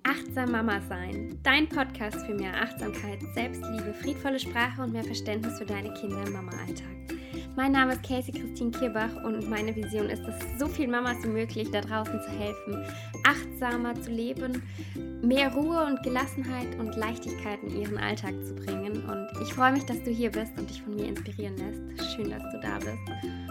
Achtsam Mama sein, dein Podcast für mehr Achtsamkeit, Selbstliebe, friedvolle Sprache und mehr Verständnis für deine Kinder im Mama-Alltag. Mein Name ist Casey Christine Kierbach und meine Vision ist es, so vielen Mamas wie möglich da draußen zu helfen, achtsamer zu leben, mehr Ruhe und Gelassenheit und Leichtigkeit in ihren Alltag zu bringen. Und ich freue mich, dass du hier bist und dich von mir inspirieren lässt. Schön, dass du da bist.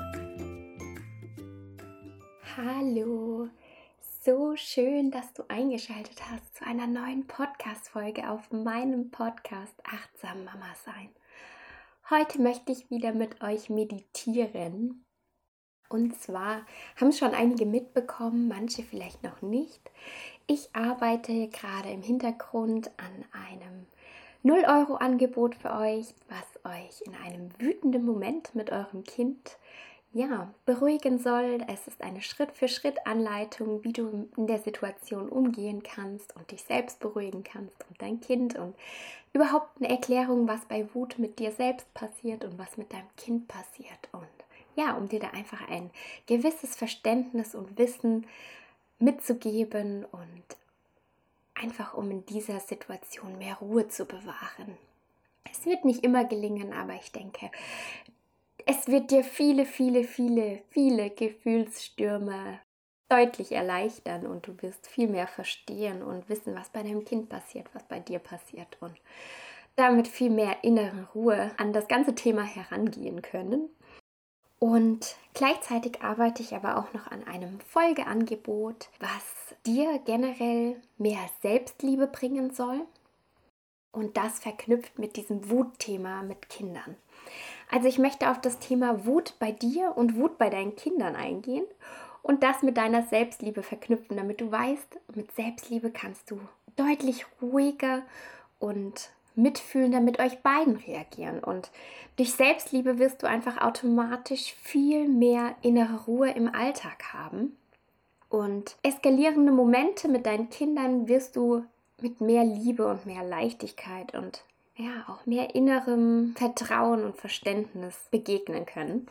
Hallo! So schön, dass du eingeschaltet hast zu einer neuen Podcast-Folge auf meinem Podcast Achtsam Mama sein. Heute möchte ich wieder mit euch meditieren. Und zwar haben schon einige mitbekommen, manche vielleicht noch nicht. Ich arbeite gerade im Hintergrund an einem 0-Euro-Angebot für euch, was euch in einem wütenden Moment mit eurem Kind beruhigen soll. Es ist eine Schritt-für-Schritt-Anleitung, wie du in der Situation umgehen kannst und dich selbst beruhigen kannst und dein Kind und überhaupt eine Erklärung, was bei Wut mit dir selbst passiert und was mit deinem Kind passiert. Und ja, um dir da einfach ein gewisses Verständnis und Wissen mitzugeben und einfach um in dieser Situation mehr Ruhe zu bewahren. Es wird nicht immer gelingen, aber ich denke, es wird dir viele Gefühlsstürme deutlich erleichtern und du wirst viel mehr verstehen und wissen, was bei deinem Kind passiert, was bei dir passiert und damit viel mehr innere Ruhe an das ganze Thema herangehen können. Und gleichzeitig arbeite ich aber auch noch an einem Folgeangebot, was dir generell mehr Selbstliebe bringen soll. Und das verknüpft mit diesem Wutthema mit Kindern. Also ich möchte auf das Thema Wut bei dir und Wut bei deinen Kindern eingehen und das mit deiner Selbstliebe verknüpfen, damit du weißt, mit Selbstliebe kannst du deutlich ruhiger und mitfühlender mit euch beiden reagieren. Und durch Selbstliebe wirst du einfach automatisch viel mehr innere Ruhe im Alltag haben. Und eskalierende Momente mit deinen Kindern wirst du mit mehr Liebe und mehr Leichtigkeit und auch mehr innerem Vertrauen und Verständnis begegnen können.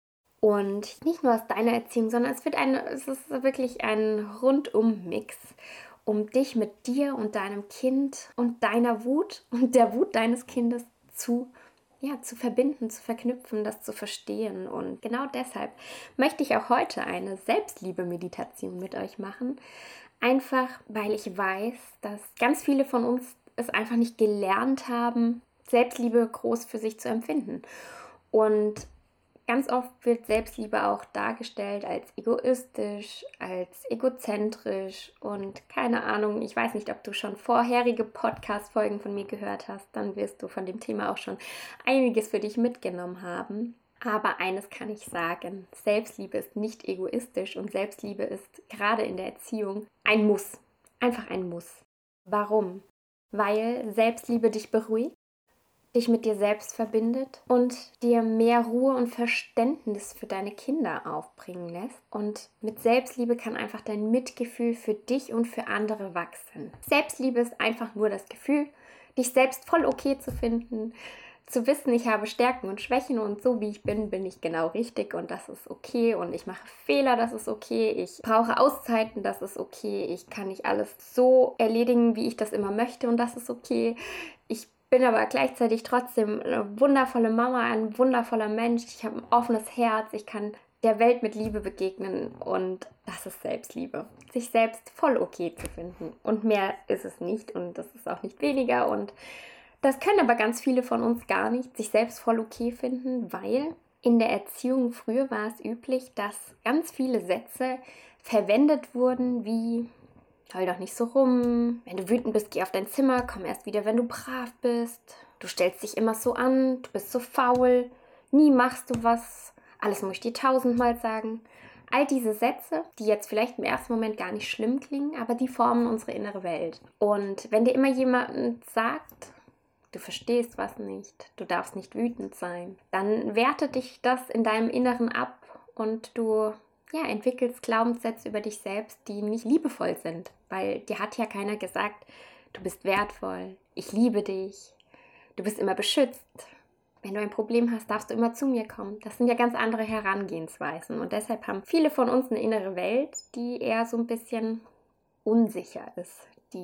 Und nicht nur aus deiner Erziehung, sondern es ist wirklich ein Rundum-Mix, um dich mit dir und deinem Kind und deiner Wut und der Wut deines Kindes zu verbinden, zu verknüpfen, das zu verstehen. Und genau deshalb möchte ich auch heute eine Selbstliebe-Meditation mit euch machen. Einfach, weil ich weiß, dass ganz viele von uns es einfach nicht gelernt haben, Selbstliebe groß für sich zu empfinden. Und ganz oft wird Selbstliebe auch dargestellt als egoistisch, als egozentrisch und keine Ahnung, ich weiß nicht, ob du schon vorherige Podcast-Folgen von mir gehört hast, dann wirst du von dem Thema auch schon einiges für dich mitgenommen haben. Aber eines kann ich sagen, Selbstliebe ist nicht egoistisch und Selbstliebe ist gerade in der Erziehung ein Muss, einfach ein Muss. Warum? Weil Selbstliebe dich beruhigt, dich mit dir selbst verbindet und dir mehr Ruhe und Verständnis für deine Kinder aufbringen lässt. Und mit Selbstliebe kann einfach dein Mitgefühl für dich und für andere wachsen. Selbstliebe ist einfach nur das Gefühl, dich selbst voll okay zu finden, zu wissen, ich habe Stärken und Schwächen und so wie ich bin, bin ich genau richtig und das ist okay und ich mache Fehler, das ist okay, ich brauche Auszeiten, das ist okay, ich kann nicht alles so erledigen, wie ich das immer möchte und das ist okay. Ich bin aber gleichzeitig trotzdem eine wundervolle Mama, ein wundervoller Mensch, ich habe ein offenes Herz, ich kann der Welt mit Liebe begegnen und das ist Selbstliebe. Sich selbst voll okay zu finden und mehr ist es nicht und das ist auch nicht weniger und das können aber ganz viele von uns gar nicht, sich selbst voll okay finden, weil in der Erziehung früher war es üblich, dass ganz viele Sätze verwendet wurden wie: Heul doch nicht so rum, wenn du wütend bist, geh auf dein Zimmer, komm erst wieder, wenn du brav bist, du stellst dich immer so an, du bist so faul, nie machst du was, alles muss ich dir 1000-mal sagen. All diese Sätze, die jetzt vielleicht im ersten Moment gar nicht schlimm klingen, aber die formen unsere innere Welt. Und wenn dir immer jemand sagt, du verstehst was nicht, du darfst nicht wütend sein, dann wertet dich das in deinem Inneren ab und du entwickelst Glaubenssätze über dich selbst, die nicht liebevoll sind, weil dir hat ja keiner gesagt, du bist wertvoll, ich liebe dich, du bist immer beschützt. Wenn du ein Problem hast, darfst du immer zu mir kommen. Das sind ja ganz andere Herangehensweisen und deshalb haben viele von uns eine innere Welt, die eher so ein bisschen unsicher ist, die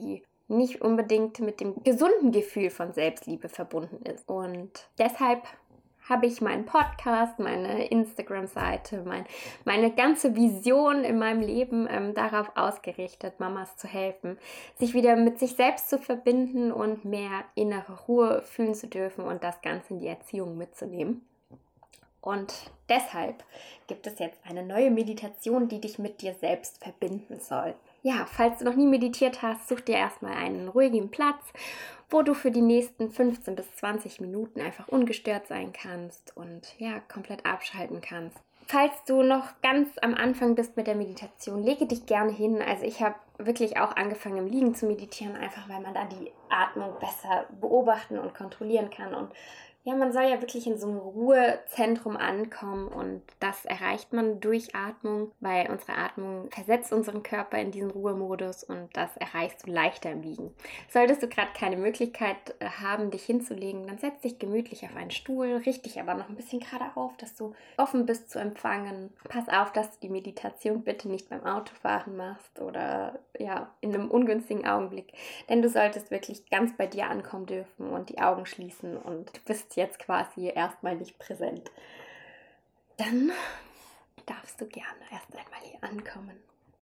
nicht unbedingt mit dem gesunden Gefühl von Selbstliebe verbunden ist. Und deshalb habe ich meinen Podcast, meine Instagram-Seite, meine ganze Vision in meinem Leben darauf ausgerichtet, Mamas zu helfen, sich wieder mit sich selbst zu verbinden und mehr innere Ruhe fühlen zu dürfen und das Ganze in die Erziehung mitzunehmen. Und deshalb gibt es jetzt eine neue Meditation, die dich mit dir selbst verbinden soll. Ja, falls du noch nie meditiert hast, such dir erstmal einen ruhigen Platz, wo du für die nächsten 15 bis 20 Minuten einfach ungestört sein kannst und ja, komplett abschalten kannst. Falls du noch ganz am Anfang bist mit der Meditation, lege dich gerne hin. Also ich habe wirklich auch angefangen im Liegen zu meditieren, einfach weil man da die Atmung besser beobachten und kontrollieren kann. Und ja, man soll ja wirklich in so einem Ruhezentrum ankommen und das erreicht man durch Atmung, weil unsere Atmung versetzt unseren Körper in diesen Ruhemodus und das erreichst du leichter im Liegen. Solltest du gerade keine Möglichkeit haben, dich hinzulegen, dann setz dich gemütlich auf einen Stuhl, richte dich aber noch ein bisschen gerade auf, dass du offen bist zu empfangen. Pass auf, dass du die Meditation bitte nicht beim Autofahren machst oder ja, in einem ungünstigen Augenblick, denn du solltest wirklich ganz bei dir ankommen dürfen und die Augen schließen und du bist jetzt quasi erstmal nicht präsent. Dann darfst du gerne erst einmal hier ankommen.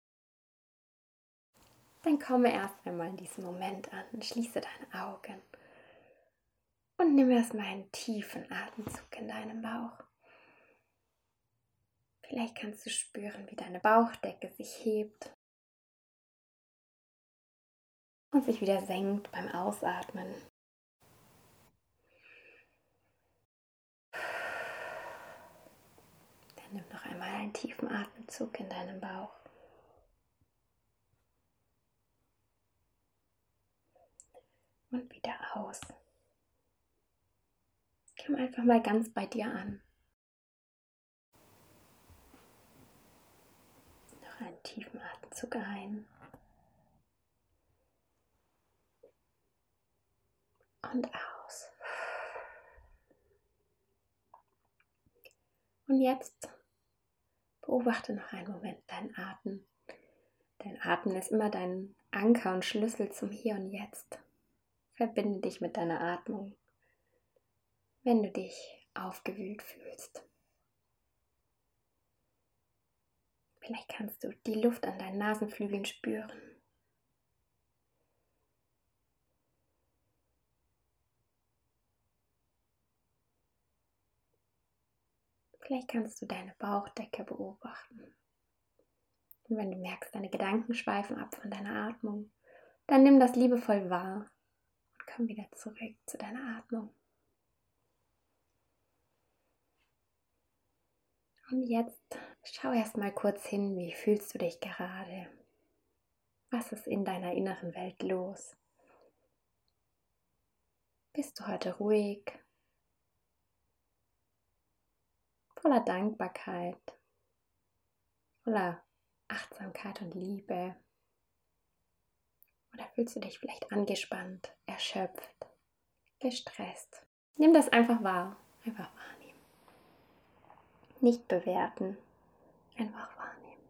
Dann komme erst einmal in diesen Moment an, schließe deine Augen und nimm erstmal einen tiefen Atemzug in deinem Bauch. Vielleicht kannst du spüren, wie deine Bauchdecke sich hebt und sich wieder senkt beim Ausatmen. Dann nimm noch einmal einen tiefen Atemzug in deinem Bauch. Und wieder aus. Komm einfach mal ganz bei dir an. Noch einen tiefen Atemzug ein. Und aus. Und jetzt beobachte noch einen Moment deinen Atem. Dein Atem ist immer dein Anker und Schlüssel zum Hier und Jetzt. Verbinde dich mit deiner Atmung, wenn du dich aufgewühlt fühlst. Vielleicht kannst du die Luft an deinen Nasenflügeln spüren. Vielleicht kannst du deine Bauchdecke beobachten. Und wenn du merkst, deine Gedanken schweifen ab von deiner Atmung, dann nimm das liebevoll wahr und komm wieder zurück zu deiner Atmung. Und jetzt schau erst mal kurz hin, wie fühlst du dich gerade? Was ist in deiner inneren Welt los? Bist du heute ruhig? Voller Dankbarkeit? Voller Achtsamkeit und Liebe? Oder fühlst du dich vielleicht angespannt, erschöpft, gestresst? Nimm das einfach wahr, einfach wahrnehmen. Nicht bewerten, einfach wahrnehmen.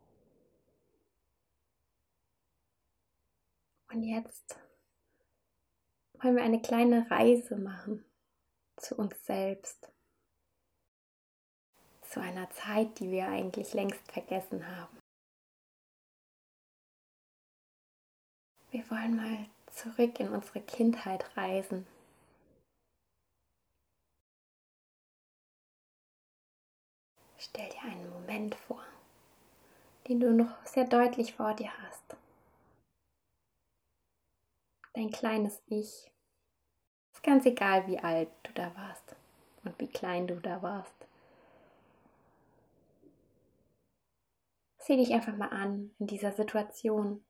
Und jetzt wollen wir eine kleine Reise machen zu uns selbst. Zu einer Zeit, die wir eigentlich längst vergessen haben. Wir wollen mal zurück in unsere Kindheit reisen. Stell dir einen Moment vor, den du noch sehr deutlich vor dir hast. Dein kleines Ich. Ist ganz egal, wie alt du da warst und wie klein du da warst. Sieh dich einfach mal an in dieser Situation.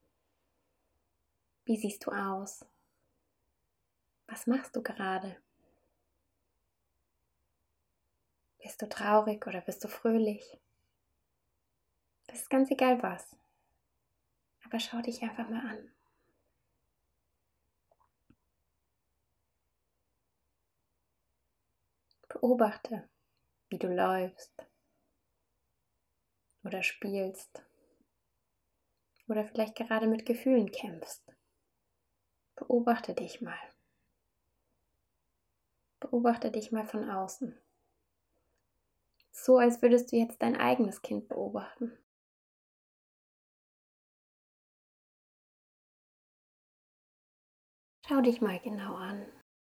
Wie siehst du aus? Was machst du gerade? Bist du traurig oder bist du fröhlich? Das ist ganz egal was. Aber schau dich einfach mal an. Beobachte, wie du läufst oder spielst oder vielleicht gerade mit Gefühlen kämpfst. Beobachte dich mal. Beobachte dich mal von außen. So, als würdest du jetzt dein eigenes Kind beobachten. Schau dich mal genau an.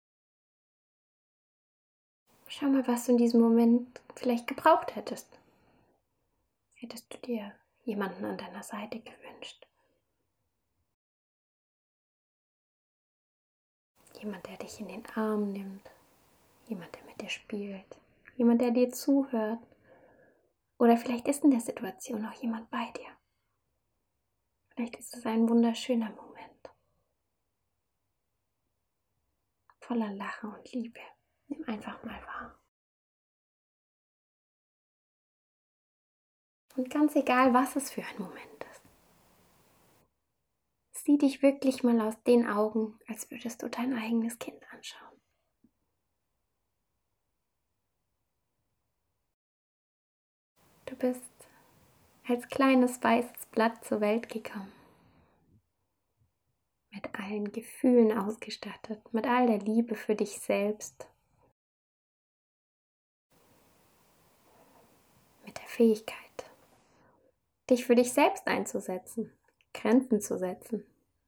Schau mal, was du in diesem Moment vielleicht gebraucht hättest. Hättest du dir jemanden an deiner Seite gewünscht? Jemand, der dich in den Arm nimmt. Jemand, der mit dir spielt. Jemand, der dir zuhört. Oder vielleicht ist in der Situation auch jemand bei dir. Vielleicht ist es ein wunderschöner Moment. Voller Lachen und Liebe. Nimm einfach mal wahr. Und ganz egal, was es für ein Moment ist. Sieh dich wirklich mal aus den Augen, als würdest du dein eigenes Kind anschauen. Du bist als kleines weißes Blatt zur Welt gekommen. Mit allen Gefühlen ausgestattet, mit all der Liebe für dich selbst. Mit der Fähigkeit, dich für dich selbst einzusetzen, Grenzen zu setzen.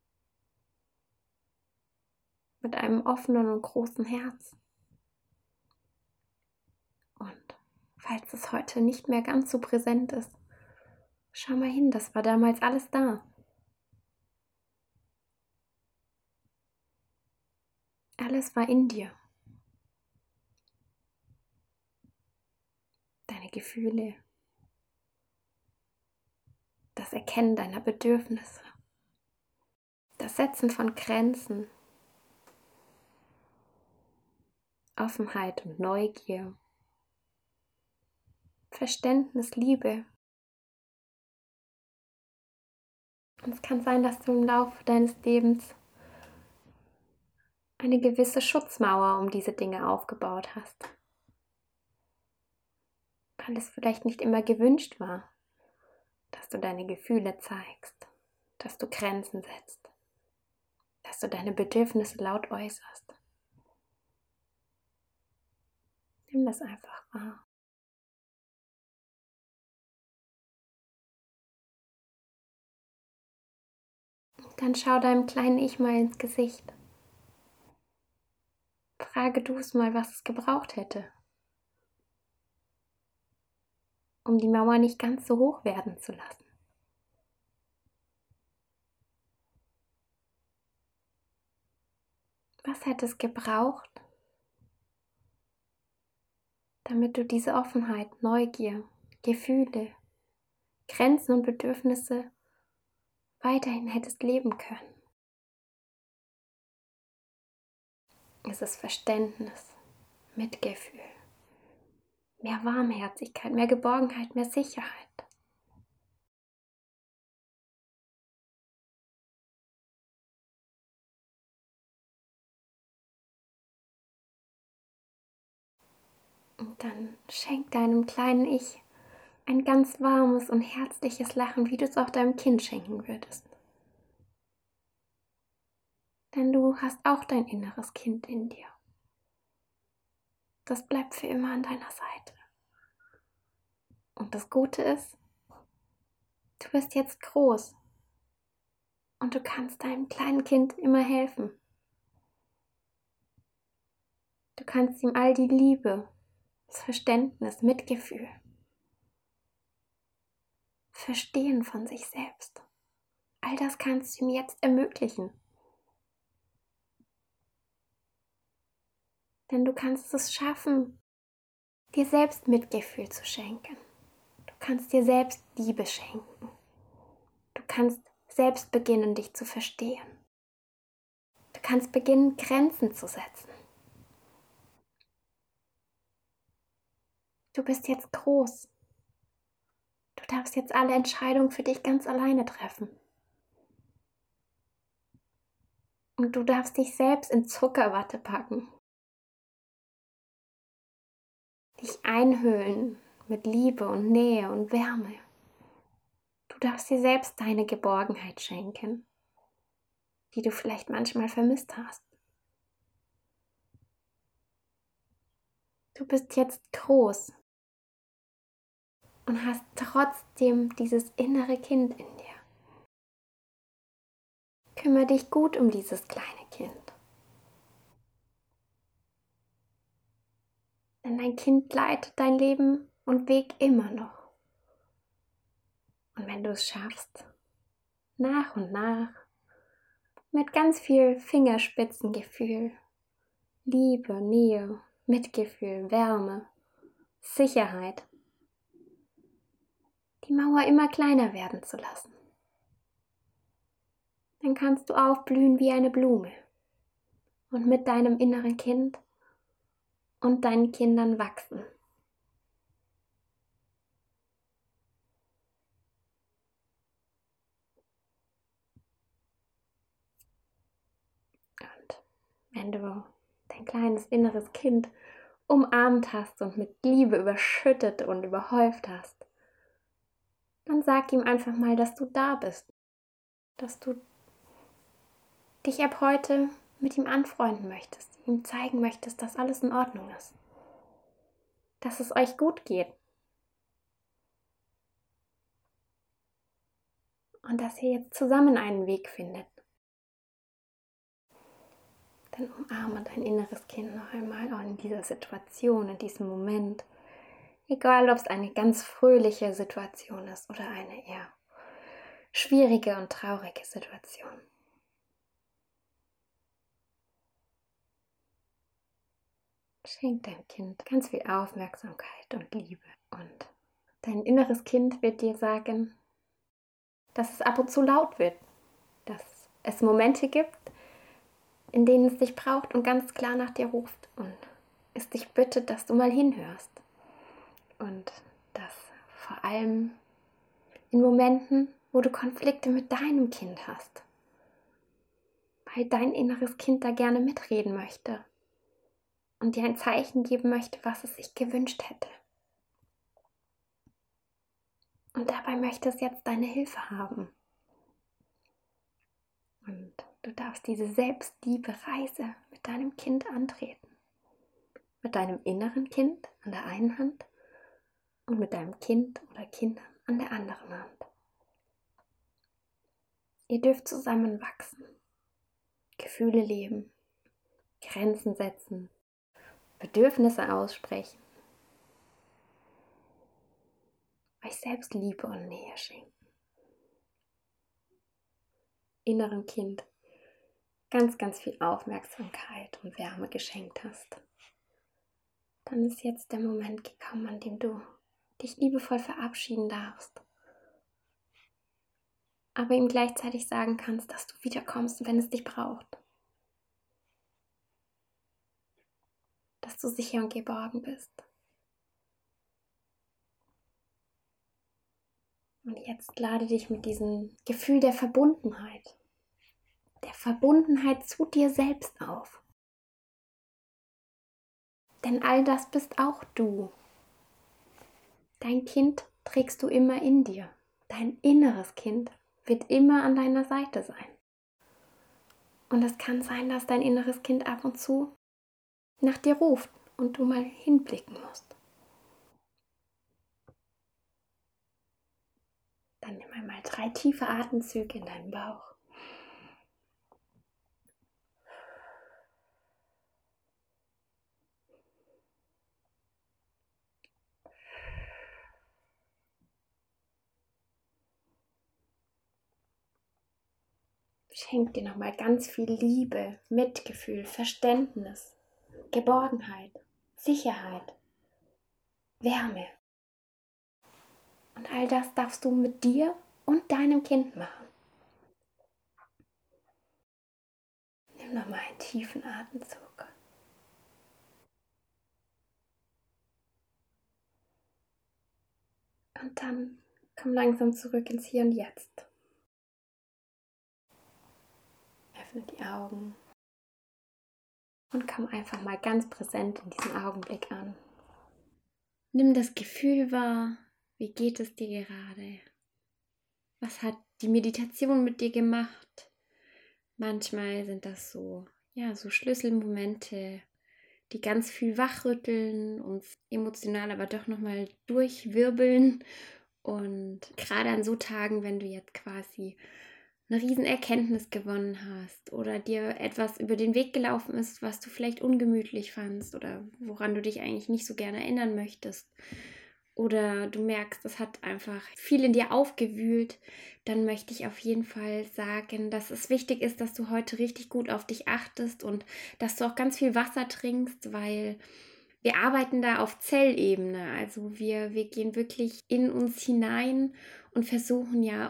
Mit einem offenen und großen Herz. Und falls es heute nicht mehr ganz so präsent ist, schau mal hin, das war damals alles da. Alles war in dir. Deine Gefühle, das Erkennen deiner Bedürfnisse, das Setzen von Grenzen, Offenheit und Neugier, Verständnis, Liebe. Und es kann sein, dass du im Laufe deines Lebens eine gewisse Schutzmauer um diese Dinge aufgebaut hast. Weil es vielleicht nicht immer gewünscht war, dass du deine Gefühle zeigst, dass du Grenzen setzt, dass du deine Bedürfnisse laut äußerst. Nimm das einfach wahr. Und dann schau deinem kleinen Ich mal ins Gesicht. Frage du es mal, was es gebraucht hätte, um die Mauer nicht ganz so hoch werden zu lassen. Was hätte es gebraucht, damit du diese Offenheit, Neugier, Gefühle, Grenzen und Bedürfnisse weiterhin hättest leben können? Es ist Verständnis, Mitgefühl, mehr Warmherzigkeit, mehr Geborgenheit, mehr Sicherheit. Und dann schenk deinem kleinen Ich ein ganz warmes und herzliches Lachen, wie du es auch deinem Kind schenken würdest. Denn du hast auch dein inneres Kind in dir. Das bleibt für immer an deiner Seite. Und das Gute ist, du bist jetzt groß und du kannst deinem kleinen Kind immer helfen. Du kannst ihm all die Liebe, das Verständnis, Mitgefühl, Verstehen von sich selbst. All das kannst du ihm jetzt ermöglichen. Denn du kannst es schaffen, dir selbst Mitgefühl zu schenken. Du kannst dir selbst Liebe schenken. Du kannst selbst beginnen, dich zu verstehen. Du kannst beginnen, Grenzen zu setzen. Du bist jetzt groß. Du darfst jetzt alle Entscheidungen für dich ganz alleine treffen. Und du darfst dich selbst in Zuckerwatte packen. Dich einhüllen mit Liebe und Nähe und Wärme. Du darfst dir selbst deine Geborgenheit schenken. die du vielleicht manchmal vermisst hast. Du bist jetzt groß und hast trotzdem dieses innere Kind in dir. Kümmere dich gut um dieses kleine Kind. Denn dein Kind leitet dein Leben und Weg immer noch. Und wenn du es schaffst, nach und nach, mit ganz viel Fingerspitzengefühl, Liebe, Nähe, Mitgefühl, Wärme, Sicherheit, die Mauer immer kleiner werden zu lassen, dann kannst du aufblühen wie eine Blume und mit deinem inneren Kind und deinen Kindern wachsen. Und wenn du dein kleines inneres Kind umarmt hast und mit Liebe überschüttet und überhäuft hast, dann sag ihm einfach mal, dass du da bist, dass du dich ab heute mit ihm anfreunden möchtest, ihm zeigen möchtest, dass alles in Ordnung ist, dass es euch gut geht und dass ihr jetzt zusammen einen Weg findet. Dann umarme dein inneres Kind noch einmal auch in dieser Situation, in diesem Moment. Egal, ob es eine ganz fröhliche Situation ist oder eine eher schwierige und traurige Situation. Schenk deinem Kind ganz viel Aufmerksamkeit und Liebe. Und dein inneres Kind wird dir sagen, dass es ab und zu laut wird, dass es Momente gibt, in denen es dich braucht und ganz klar nach dir ruft und es dich bittet, dass du mal hinhörst. Und das vor allem in Momenten, wo du Konflikte mit deinem Kind hast, weil dein inneres Kind da gerne mitreden möchte und dir ein Zeichen geben möchte, was es sich gewünscht hätte. Und dabei möchte es jetzt deine Hilfe haben. Und du darfst diese Selbstliebe-Reise mit deinem Kind antreten. Mit deinem inneren Kind an der einen Hand und mit deinem Kind oder Kindern an der anderen Hand. Ihr dürft zusammen wachsen, Gefühle leben, Grenzen setzen, Bedürfnisse aussprechen, euch selbst Liebe und Nähe schenken. Innerem Kind ganz, ganz viel Aufmerksamkeit und Wärme geschenkt hast. Dann ist jetzt der Moment gekommen, an dem du dich liebevoll verabschieden darfst. Aber ihm gleichzeitig sagen kannst, dass du wiederkommst, wenn es dich braucht. Dass du sicher und geborgen bist. Und jetzt lade dich mit diesem Gefühl der Verbundenheit zu dir selbst auf. Denn all das bist auch du. Dein Kind trägst du immer in dir. Dein inneres Kind wird immer an deiner Seite sein. Und es kann sein, dass dein inneres Kind ab und zu nach dir ruft und du mal hinblicken musst. Dann nimm einmal 3 tiefe Atemzüge in deinen Bauch. Schenk dir nochmal ganz viel Liebe, Mitgefühl, Verständnis, Geborgenheit, Sicherheit, Wärme. Und all das darfst du mit dir und deinem Kind machen. Nimm nochmal einen tiefen Atemzug. Und dann komm langsam zurück ins Hier und Jetzt. Öffne die Augen und komm einfach mal ganz präsent in diesem Augenblick an. Nimm das Gefühl wahr, wie geht es dir gerade? Was hat die Meditation mit dir gemacht? Manchmal sind das so, ja, so Schlüsselmomente, die ganz viel wachrütteln, uns emotional aber doch nochmal durchwirbeln. Und gerade an so Tagen, wenn du jetzt quasi eine riesen Erkenntnis gewonnen hast oder dir etwas über den Weg gelaufen ist, was du vielleicht ungemütlich fandst oder woran du dich eigentlich nicht so gerne erinnern möchtest, oder du merkst, das hat einfach viel in dir aufgewühlt, dann möchte ich auf jeden Fall sagen, dass es wichtig ist, dass du heute richtig gut auf dich achtest und dass du auch ganz viel Wasser trinkst, weil wir arbeiten da auf Zellebene. Also wir gehen wirklich in uns hinein und versuchen ja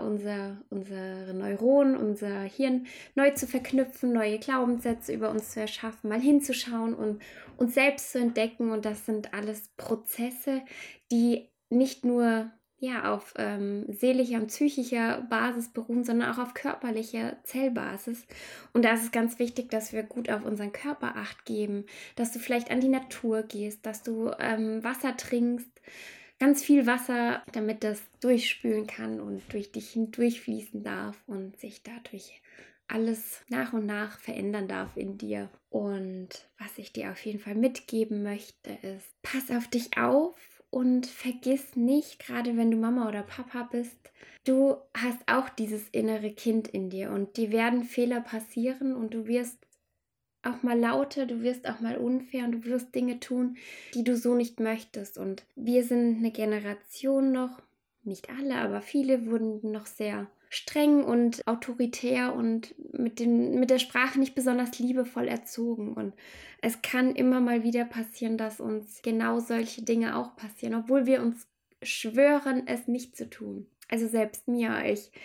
unsere Neuronen, unser Hirn neu zu verknüpfen, neue Glaubenssätze über uns zu erschaffen, mal hinzuschauen und uns selbst zu entdecken. Und das sind alles Prozesse, die nicht nur auf seelischer und psychischer Basis beruhen, sondern auch auf körperlicher Zellbasis. Und da ist es ganz wichtig, dass wir gut auf unseren Körper Acht geben, dass du vielleicht an die Natur gehst, dass du Wasser trinkst, ganz viel Wasser, damit das durchspülen kann und durch dich hindurchfließen darf und sich dadurch alles nach und nach verändern darf in dir. Und was ich dir auf jeden Fall mitgeben möchte, ist, pass auf dich auf und vergiss nicht, gerade wenn du Mama oder Papa bist, du hast auch dieses innere Kind in dir und dir werden Fehler passieren und du wirst auch mal lauter, du wirst auch mal unfair und du wirst Dinge tun, die du so nicht möchtest. Und wir sind eine Generation noch, nicht alle, aber viele wurden noch sehr streng und autoritär und mit der Sprache nicht besonders liebevoll erzogen. Und es kann immer mal wieder passieren, dass uns genau solche Dinge auch passieren, obwohl wir uns schwören, es nicht zu tun. Also selbst mir,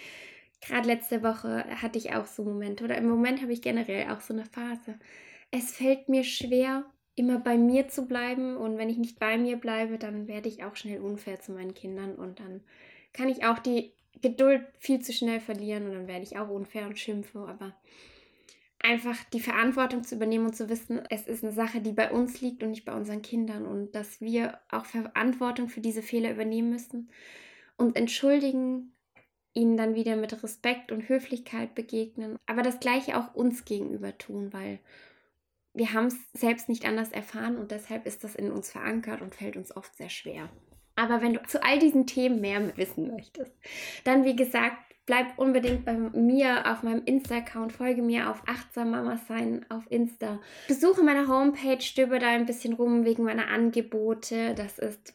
gerade letzte Woche hatte ich auch so Momente oder im Moment habe ich generell auch so eine Phase. Es fällt mir schwer, immer bei mir zu bleiben, und wenn ich nicht bei mir bleibe, dann werde ich auch schnell unfair zu meinen Kindern und dann kann ich auch die Geduld viel zu schnell verlieren und dann werde ich auch unfair und schimpfe, aber einfach die Verantwortung zu übernehmen und zu wissen, es ist eine Sache, die bei uns liegt und nicht bei unseren Kindern, und dass wir auch Verantwortung für diese Fehler übernehmen müssen und entschuldigen, ihnen dann wieder mit Respekt und Höflichkeit begegnen, aber das Gleiche auch uns gegenüber tun, weil wir haben es selbst nicht anders erfahren und deshalb ist das in uns verankert und fällt uns oft sehr schwer. Aber wenn du zu all diesen Themen mehr wissen möchtest, dann wie gesagt, bleib unbedingt bei mir auf meinem Insta-Account, folge mir auf Achtsam Mama Sein auf Insta. Besuche meine Homepage, stöber da ein bisschen rum wegen meiner Angebote. Das ist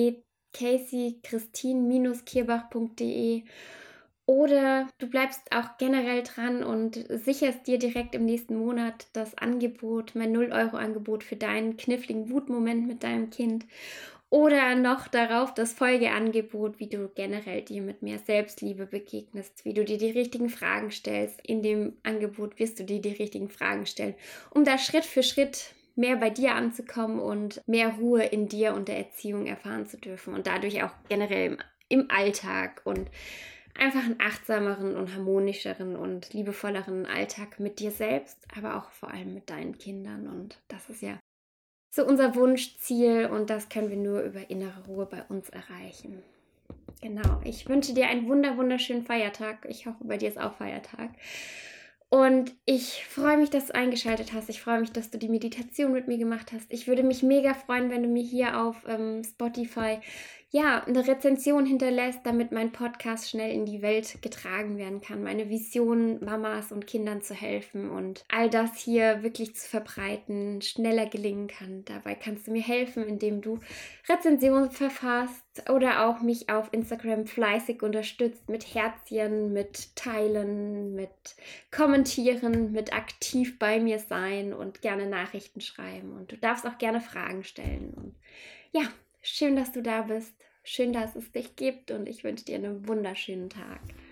www.caseychristin-kierbach.de. Oder du bleibst auch generell dran und sicherst dir direkt im nächsten Monat das Angebot, mein 0-Euro-Angebot für deinen kniffligen Wutmoment mit deinem Kind. Oder noch darauf das Folgeangebot, wie du generell dir mit mehr Selbstliebe begegnest, wie du dir die richtigen Fragen stellst. In dem Angebot wirst du dir die richtigen Fragen stellen, um da Schritt für Schritt mehr bei dir anzukommen und mehr Ruhe in dir und der Erziehung erfahren zu dürfen und dadurch auch generell im Alltag und einfach einen achtsameren und harmonischeren und liebevolleren Alltag mit dir selbst, aber auch vor allem mit deinen Kindern. Und das ist ja so unser Wunschziel und das können wir nur über innere Ruhe bei uns erreichen. Genau, ich wünsche dir einen wunderschönen Feiertag. Ich hoffe, bei dir ist auch Feiertag. Und ich freue mich, dass du eingeschaltet hast. Ich freue mich, dass du die Meditation mit mir gemacht hast. Ich würde mich mega freuen, wenn du mir hier auf Spotify eine Rezension hinterlässt, damit mein Podcast schnell in die Welt getragen werden kann. Meine Vision, Mamas und Kindern zu helfen und all das hier wirklich zu verbreiten, schneller gelingen kann. Dabei kannst du mir helfen, indem du Rezensionen verfasst oder auch mich auf Instagram fleißig unterstützt mit Herzchen, mit Teilen, mit Kommentieren, mit aktiv bei mir sein und gerne Nachrichten schreiben. Und du darfst auch gerne Fragen stellen. Und ja, schön, dass du da bist. Schön, dass es dich gibt und ich wünsche dir einen wunderschönen Tag.